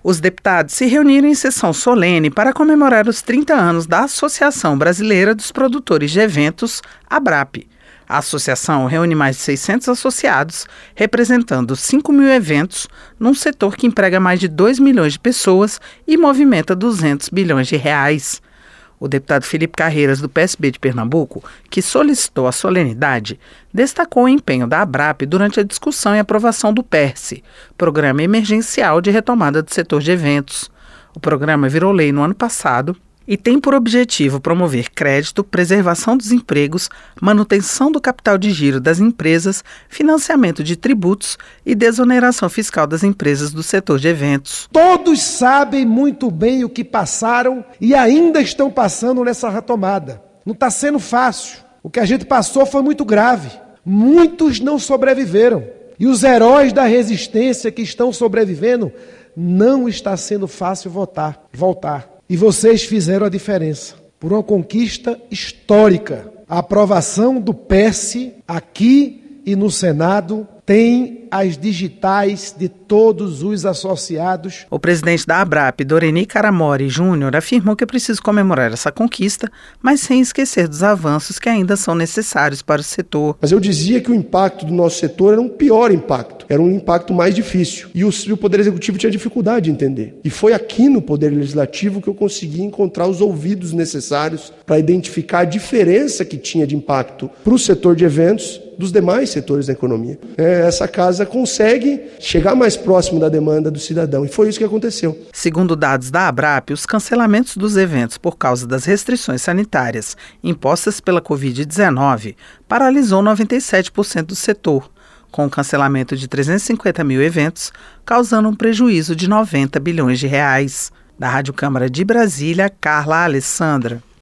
Os deputados se reuniram em sessão solene para comemorar os 30 anos da Associação Brasileira dos Produtores de Eventos, ABRAP. A associação reúne mais de 600 associados, representando 5 mil eventos, num setor que emprega mais de 2 milhões de pessoas e movimenta 200 bilhões de reais. O deputado Felipe Carreiras, do PSB de Pernambuco, que solicitou a solenidade, destacou o empenho da ABRAP durante a discussão e aprovação do PERSE, Programa Emergencial de Retomada do Setor de Eventos. O programa virou lei no ano passado e tem por objetivo promover crédito, preservação dos empregos, manutenção do capital de giro das empresas, financiamento de tributos e desoneração fiscal das empresas do setor de eventos. Todos sabem muito bem o que passaram e ainda estão passando nessa retomada. Não está sendo fácil. O que a gente passou foi muito grave. Muitos não sobreviveram. E os heróis da resistência que estão sobrevivendo, não está sendo fácil voltar. E vocês fizeram a diferença por uma conquista histórica. A aprovação do PERSE aqui e no Senado tem as digitais de todos os associados. O presidente da ABRAP, Doreni Caramori Júnior, afirmou que é preciso comemorar essa conquista, mas sem esquecer dos avanços que ainda são necessários para o setor. Mas eu dizia que o impacto do nosso setor era um pior impacto, era um impacto mais difícil. E o Poder Executivo tinha dificuldade de entender. E foi aqui no Poder Legislativo que eu consegui encontrar os ouvidos necessários para identificar a diferença que tinha de impacto para o setor de eventos dos demais setores da economia. Essa casa consegue chegar mais próximo da demanda do cidadão, e foi isso que aconteceu. Segundo dados da ABRAP, os cancelamentos dos eventos por causa das restrições sanitárias impostas pela Covid-19 paralisou 97% do setor, com o cancelamento de 350 mil eventos, causando um prejuízo de 90 bilhões de reais. Da Rádio Câmara de Brasília, Carla Alessandra.